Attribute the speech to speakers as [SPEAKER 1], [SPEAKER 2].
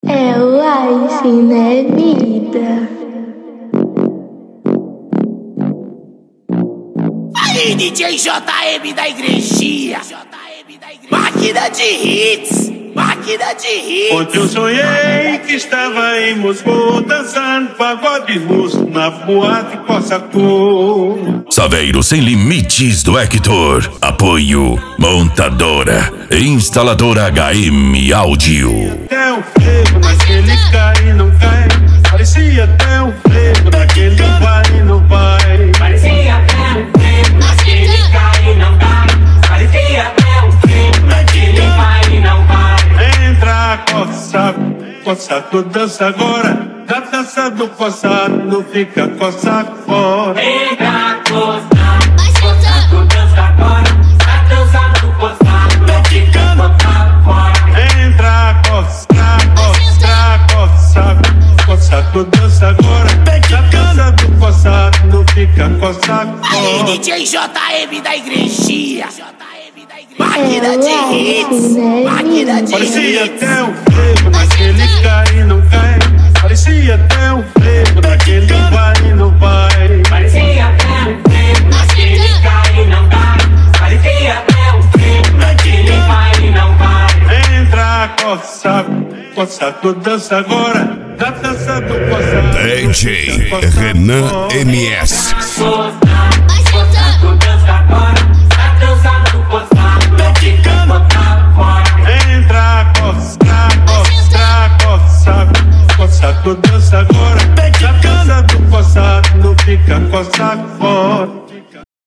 [SPEAKER 1] É o assim, né, vida?
[SPEAKER 2] Aí, DJ JM da igrejinha, máquina de hits, máquina de hits.
[SPEAKER 3] Ontem eu sonhei que estava em Moscou, dançando pagode russo na boate Costa Cor.
[SPEAKER 4] Saveiro Sem Limites do Hector. Apoio Montadora Instaladora HM Áudio.
[SPEAKER 3] Até o frevo naquele cai e não cai. Parecia até o frevo naquele vai e não vai.
[SPEAKER 5] Parecia até um frevo naquele cai e não cai. Parecia até um frevo naquele vai e não vai.
[SPEAKER 3] Entra, coça, coça, tu dança agora. Da dança do coçado fica coça fora.
[SPEAKER 5] Entra, coça, coça, tu dança agora. Da dança do coçado fica coça fora.
[SPEAKER 3] Entra, coça, coça, coça, coça, tu dança agora. Da dança do coçado fica coça
[SPEAKER 2] Aí,
[SPEAKER 3] fora.
[SPEAKER 2] DJ JM da igrejinha, máquina de hits, máquina de
[SPEAKER 3] Parecia
[SPEAKER 2] hits.
[SPEAKER 3] até um frevo naquele cai e não cai. Parecia até um frevo naquele vai e não vai.
[SPEAKER 5] Parecia até um frevo naquele cai e não cai. Parecia até um frevo naquele vai e não vai.
[SPEAKER 3] Entra, coça, coça, tu dança agora. Da dança do coça.
[SPEAKER 4] DJ Renan MS.
[SPEAKER 5] Coça,